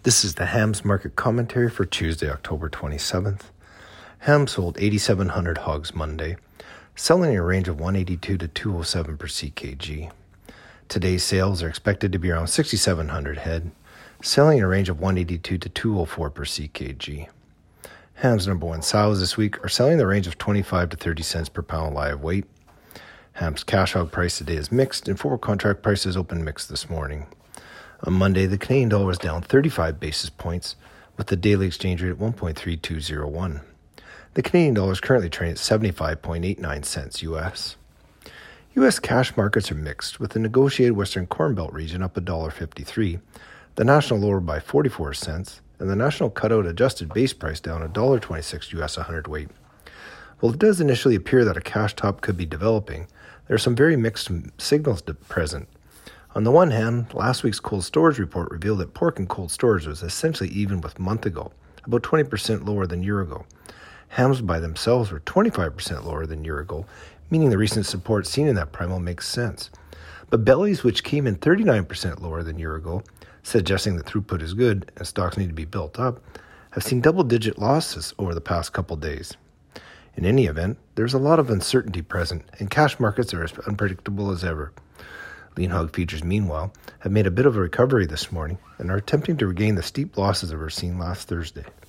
This is the Hams Market Commentary for Tuesday, October 27th. Hams sold 8,700 hogs Monday, selling in a range of 182 to 207 per CKG. Today's sales are expected to be around 6,700 head, selling in a range of 182 to 204 per CKG. Hams number one sows this week are selling in the range of 25 to 30 cents per pound live weight. Hams cash hog price today is mixed, and forward contract prices open mixed this morning. On Monday, the Canadian dollar was down 35 basis points, with the daily exchange rate at 1.3201. The Canadian dollar is currently trading at 75.89 cents U.S. U.S. cash markets are mixed, with the negotiated Western Corn Belt region up $1.53, the national lower by 44 cents, and the national cutout adjusted base price down $1.26 U.S. a hundredweight. While it does initially appear that a cash top could be developing, there are some very mixed signals present. On the one hand, last week's cold storage report revealed that pork in cold storage was essentially even with a month ago, about 20% lower than a year ago. Hams by themselves were 25% lower than a year ago, meaning the recent support seen in that primal makes sense. But bellies, which came in 39% lower than a year ago, suggesting that throughput is good and stocks need to be built up, have seen double-digit losses over the past couple days. In any event, there's a lot of uncertainty present, and cash markets are as unpredictable as ever. Lean hog futures, meanwhile, have made a bit of a recovery this morning and are attempting to regain the steep losses that were seen last Thursday.